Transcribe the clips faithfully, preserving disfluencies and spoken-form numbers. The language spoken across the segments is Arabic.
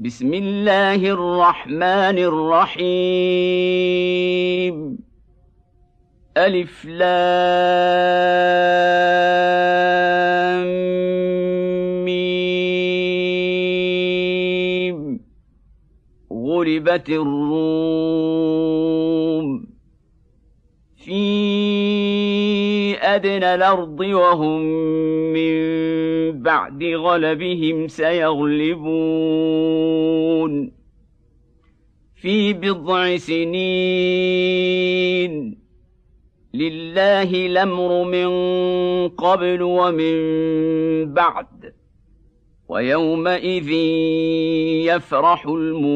بسم الله الرحمن الرحيم ألف لام ميم غلبت الروم في أدنى الأرض وهم من بعد غلبهم سيغلبون في بضع سنين لله الأمر من قبل ومن بعد ويومئذ يفرح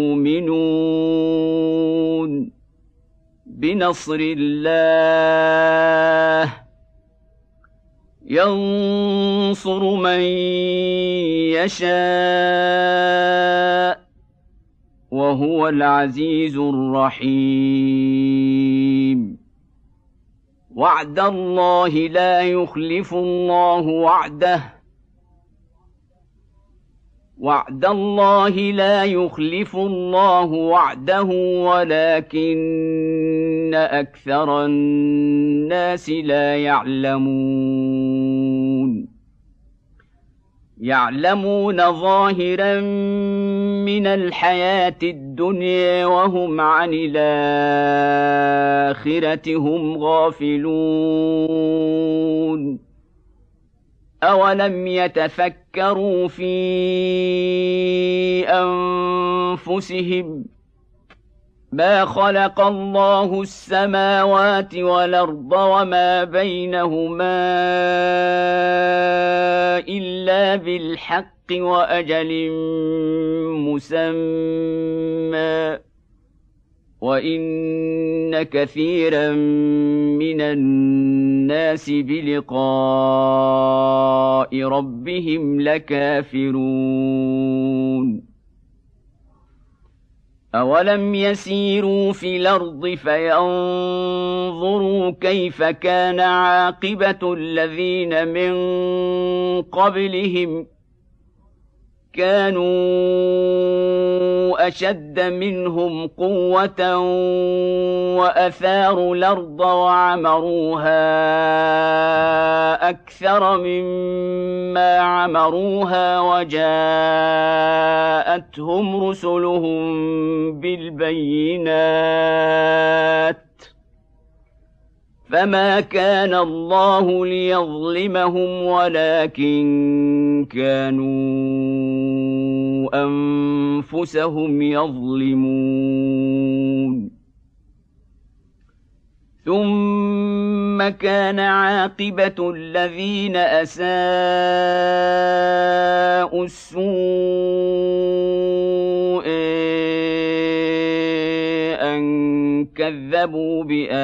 المؤمنون بنصر الله ينصر من يشاء وهو العزيز الرحيم وعد الله لا يخلف الله وعده وعد الله لا يخلف الله وعده ولكن أكثر الناس لا يعلمون يعلمون ظاهرا من الحياة الدنيا وهم عن الآخرة هم غافلون أولم يتفكروا في أنفسهم ما خلق الله السماوات والأرض وما بينهما إلا بالحق وأجل مسمى وإن كثيرا من الناس بلقاء ربهم لكافرون أولم يسيروا في الأرض فينظروا كيف كان عاقبة الذين من قبلهم كانوا أشد منهم قوة وأثاروا الأرض وعمروها أكثر مما عمروها وجاءتهم رسلهم بالبينات فما كان الله ليظلمهم ولكن كانوا أنفسهم يظلمون ثم كان عاقبة الذين أساءوا السوء أن كذبوا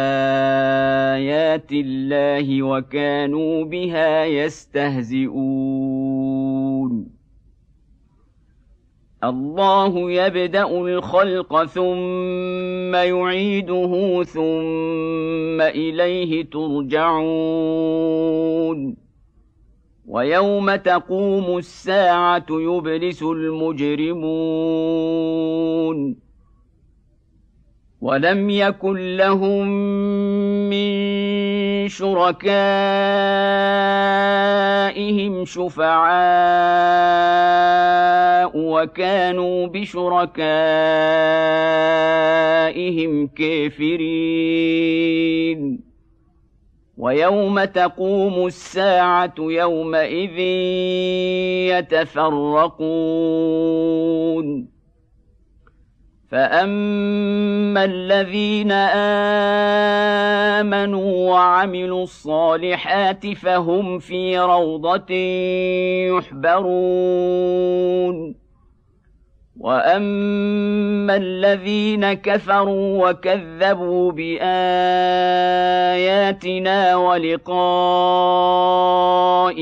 بآيات الله وكانوا بها يستهزئون الله يبدأ الخلق ثم يعيده ثم إليه ترجعون ويوم تقوم الساعة يبلس المجرمون ولم يكن لهم من شركائهم شفعاء وكانوا بشركائهم كافرين ويوم تقوم الساعة يومئذ يتفرقون فأما الذين آمنوا وعملوا الصالحات فهم في روضة يحبرون وأما الذين كفروا وكذبوا بآياتنا ولقاء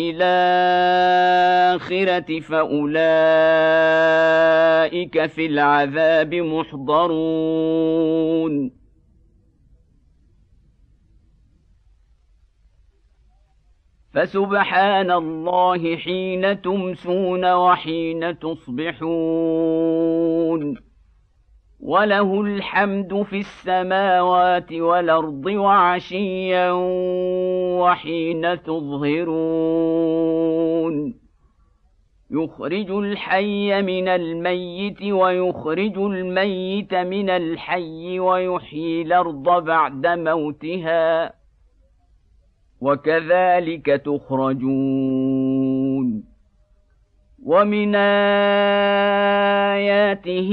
الآخرة فأولئك في العذاب محضرون فسبحان الله حين تمسون وحين تصبحون وله الحمد في السماوات والأرض وعشيا وحين تظهرون يخرج الحي من الميت ويخرج الميت من الحي ويحيي الأرض بعد موتها وكذلك تخرجون ومن آياته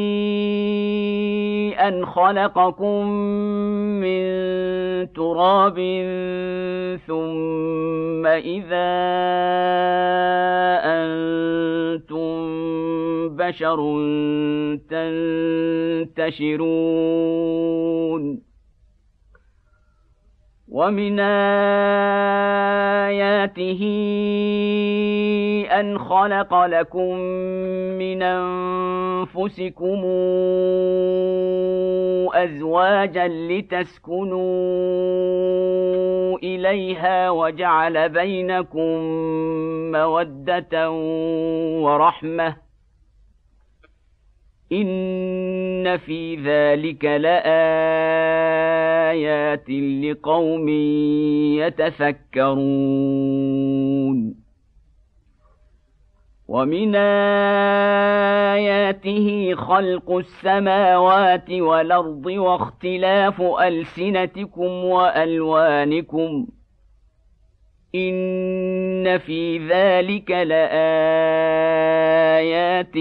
أن خلقكم من تراب ثم إذا أنتم بشر تنتشرون ومن آياته أن خلق لكم من أنفسكم أزواجا لتسكنوا إليها وجعل بينكم مودة ورحمة إن في ذلك لآيات لقوم يتفكرون ومن آياته خلق السماوات والأرض واختلاف ألسنتكم وألوانكم إن في ذلك لآيات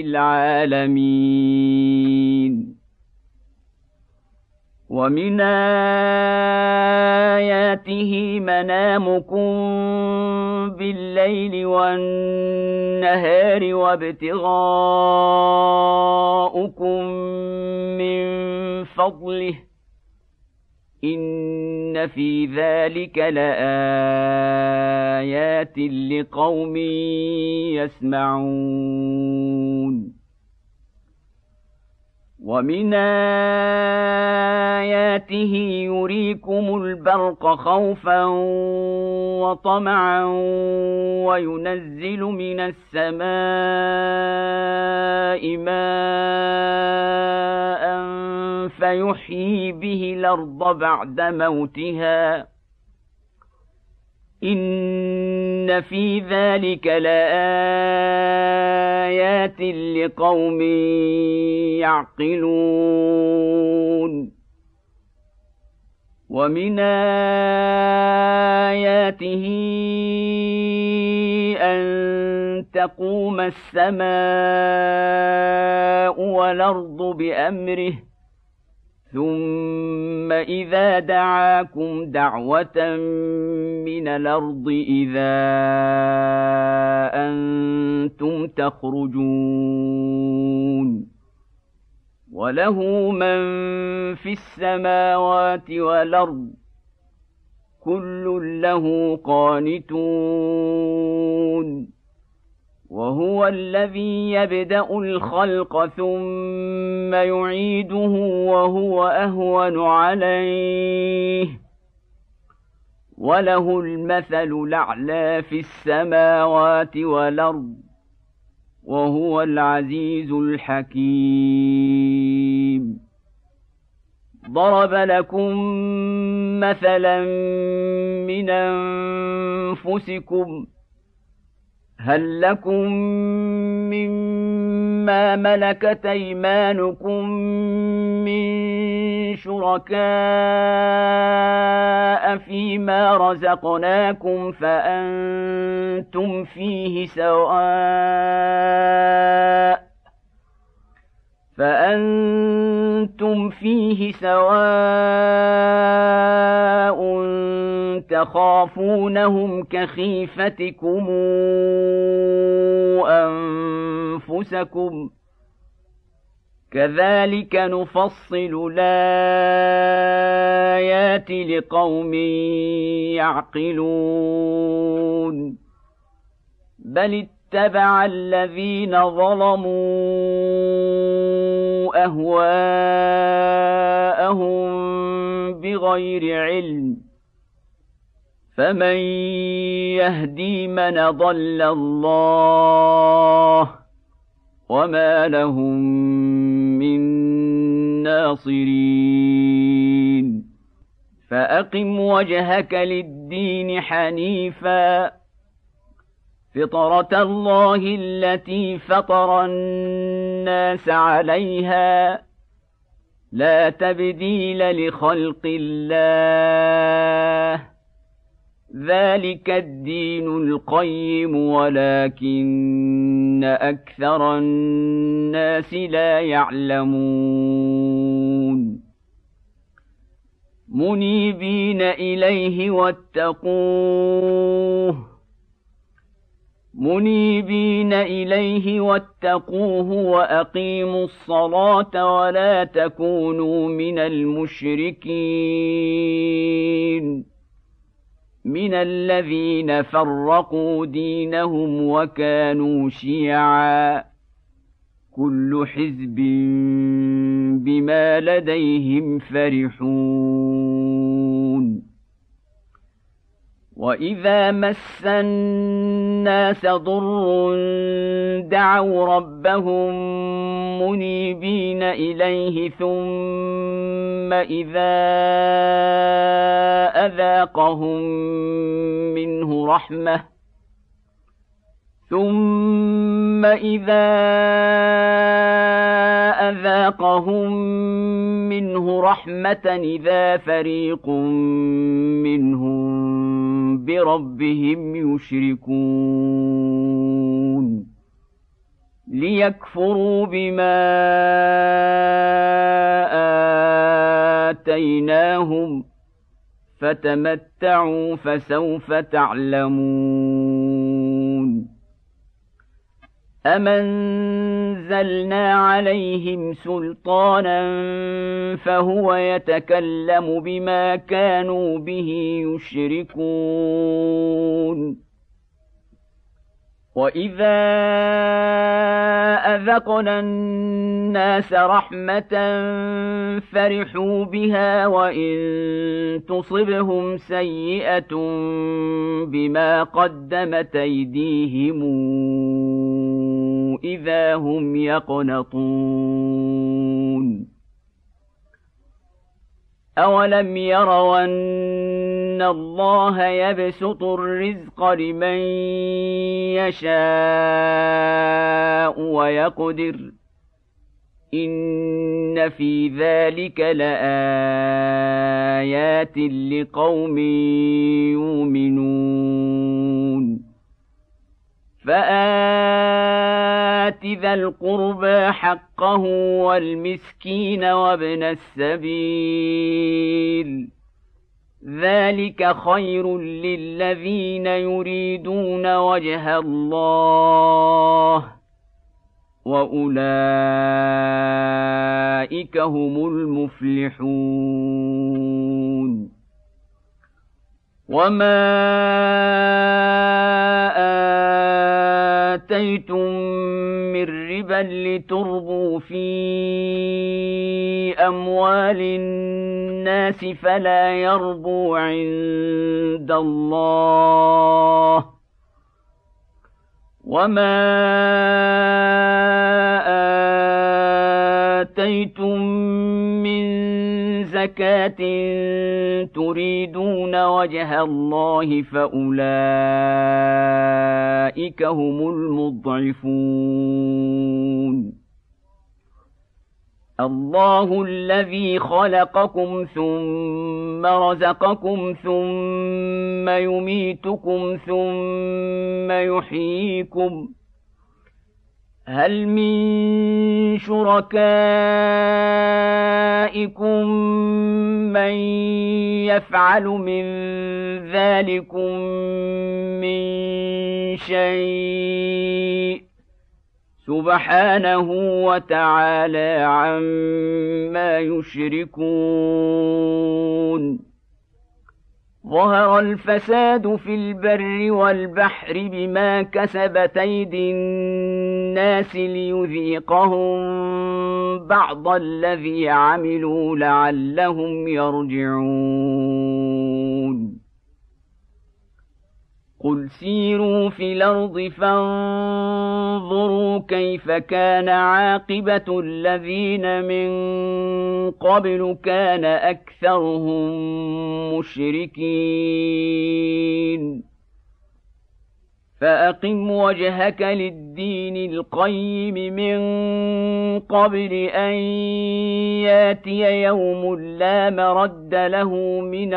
للعالمين ومن آياته منامكم بالليل والنهار وابتغاؤكم من فضله إن في ذلك لآيات لقوم يسمعون ومن آياته يريكم البرق خوفا وطمعا وينزل من السماء ماء فيحيي به الأرض بعد موتها إن في ذلك لآيات لقوم يعقلون ومن آياته أن تقوم السماء والأرض بأمره ثم إذا دعاكم دعوة من الأرض إذا أنتم تخرجون وله من في السماوات والأرض كل له قانتون وهو الذي يبدأ الخلق ثم يعيده وهو أهون عليه وله المثل الأعلى في السماوات والأرض وهو العزيز الحكيم ضرب لكم مثلا من أنفسكم هل لكم مما ملكت أيمانكم من شركاء فيما رزقناكم فأنتم فيه سواء فأنتم فيه سواء تخافونهم كخيفتكم أنفسكم كذلك نفصل الآيات لقوم يعقلون بل اتبع الذين ظلموا أهواءهم بغير علم فمن يهدي من ضل الله وما لهم من الناصرين فأقم وجهك للدين حنيفا فطرة الله التي فطر الناس عليها لا تبديل لخلق الله ذلك الدين القيم ولكن أكثر الناس لا يعلمون منيبين إليه واتقوه منيبين إليه واتقوه وأقيموا الصلاة ولا تكونوا من المشركين من الذين فرقوا دينهم وكانوا شيعا كل حزب بما لديهم فرحون وإذا مس الناس ضر دعوا ربهم منيبين إليه ثم إذا أذاقهم منه رحمة ثم إذا أذاقهم منه رحمة إذا فريق منهم بربهم يشركون ليكفروا بما آتيناهم فتمتعوا فسوف تعلمون أم أنزلنا عليهم سلطانا فهو يتكلم بما كانوا به يشركون وإذا أذقنا الناس رحمة فرحوا بها وإن تصبهم سيئة بما قدمت أيديهم إذا هم يقنطون أولم يروا أن الله يبسط الرزق لمن يشاء ويقدر إن في ذلك لآيات لقوم يؤمنون فآت ذا القربى حقه والمسكين وابن السبيل ذلك خير للذين يريدون وجه الله وأولئك هم المفلحون وما آتيتم من ربا لتربوا في أموال الناس فلا يربو عند الله وما آتيتم من زكاة تريدون وجه الله فأولئك هم المضعفون الله الذي خلقكم ثم رزقكم ثم يميتكم ثم يحييكم هل من شركائكم من يفعل من ذلكم من شيء سبحانه وتعالى عما يشركون ظهر الفساد في البر والبحر بما كسبت أيدي الناس ليذيقهم بعض الذي عملوا لعلهم يرجعون قل سيروا في الأرض فانظروا كيف كان عاقبة الذين من قبل كان أكثرهم مشركين فأقم وجهك للدين القيم من قبل أن ياتي يوم لا مرد له من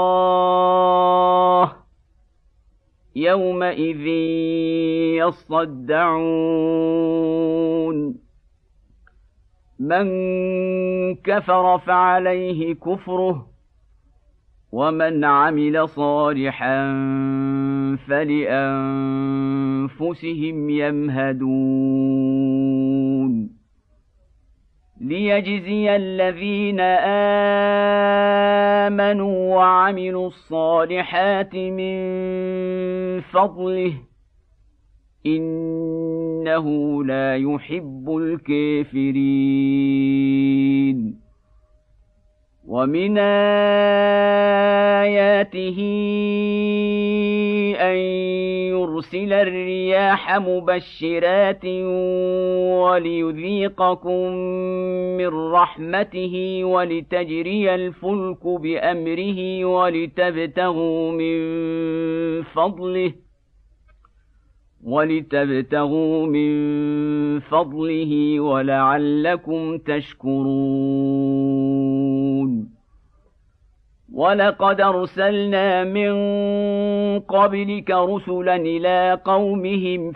الله يومئذ يصدعون من كفر فعليه كفره ومن عمل صالحا فلأنفسهم يمهدون ليجزي الذين آمنوا وعملوا الصالحات من فضله إنه لا يحب الكافرين ومن آياته أن يرسل الرياح مبشرات وليذيقكم من رحمته ولتجري الفلك بأمره ولتبتغوا من فضله ولتبتغوا من فضله ولعلكم تشكرون ولقد أرسلنا من قبلك رسلا إلى قومهم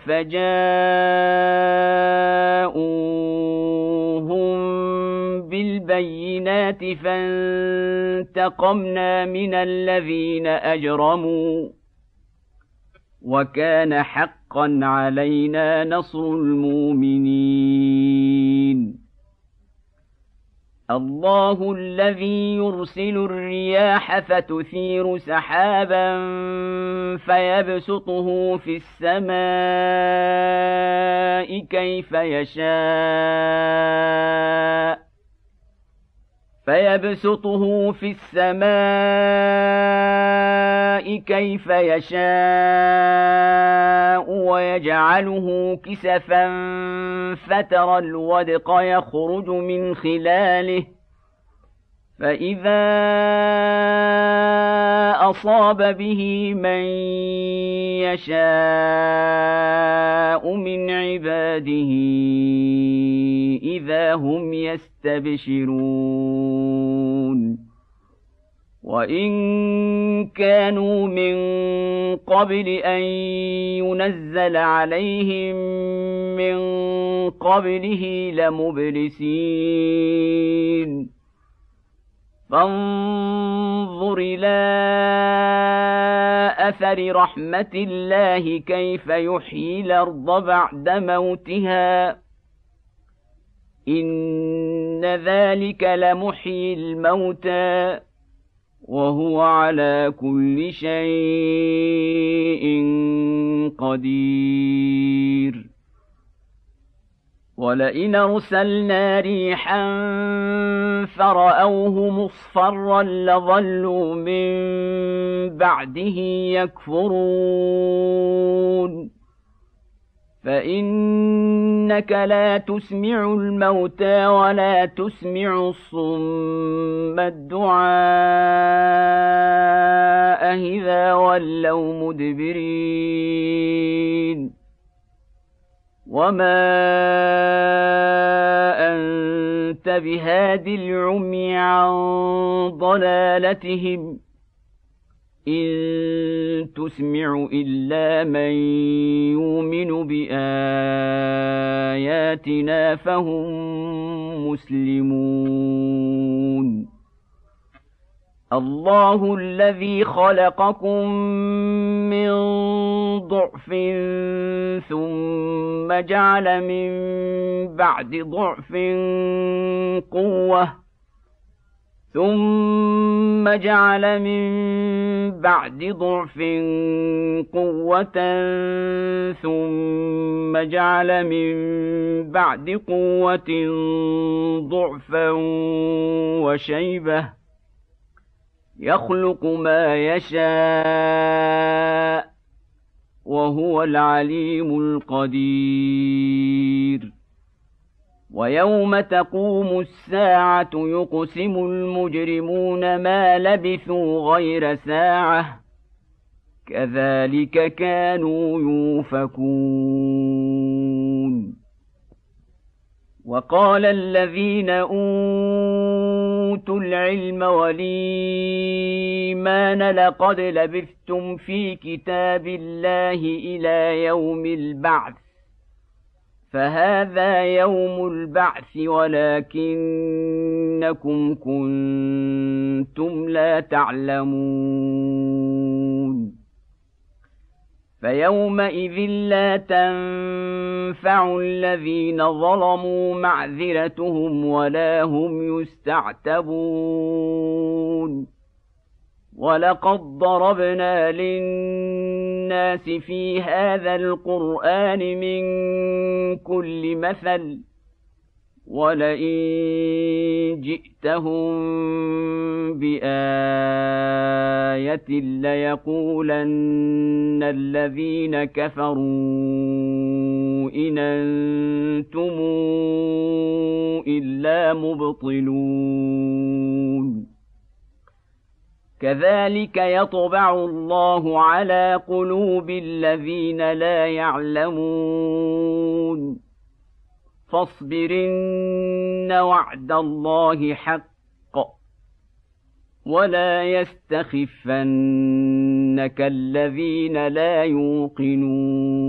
فجاءوهم بالبينات فانتقمنا من الذين أجرموا وكان حقا علينا نصر المؤمنين الله الذي يرسل الرياح فتثير سحابا فيبسطه في السماء كيف يشاء فيبسطه في السماء كيف يشاء ويجعله كسفا فترى الودق يخرج من خلاله فإذا أصاب به من يشاء من عباده إذا هم يستبشرون وإن كانوا من قبل أن ينزل عليهم من قبله لمبلسين فانظر إلى أثر رحمة الله كيف يحيي الأرض بعد موتها إن ذلك لمحيي الموتى وهو على كل شيء قدير ولئن أرسلنا ريحا فرأوه مصفرا لظلوا من بعده يكفرون فإنك لا تسمع الموتى ولا تسمع الصم الدعاء إذا ولوا مدبرين وما أنت بهاد العمي عن ضلالتهم إن تسمع إلا من يؤمن بآياتنا فهم مسلمون الله الذي خلقكم من ضعف ثم جعل من بعد ضعف قوة ثم جعل من بعد ضعف قوة ثم جعل من بعد قوة ضعفا وشيبة يخلق ما يشاء وهو العليم القدير. ويوم تقوم الساعة يقسم المجرمون ما لبثوا غير ساعة كذلك كانوا يؤفكون. وقال الذين أوتوا العلم والإيمان لقد لبثتم في كتاب الله إلى يوم البعث فهذا يوم البعث ولكنكم كنتم لا تعلمون. فيومئذ لا تنفع الذين ظلموا معذرتهم ولا هم يستعتبون. ولقد ضربنا للناس في هذا القرآن من كل مثل ولئن جئتهم بآية ليقولن الذين كفروا إن أنتم إلا مبطلون. كذلك يطبع الله على قلوب الذين لا يعلمون. فاصبرن وعد الله حق ولا يستخفنك الذين لا يوقنون.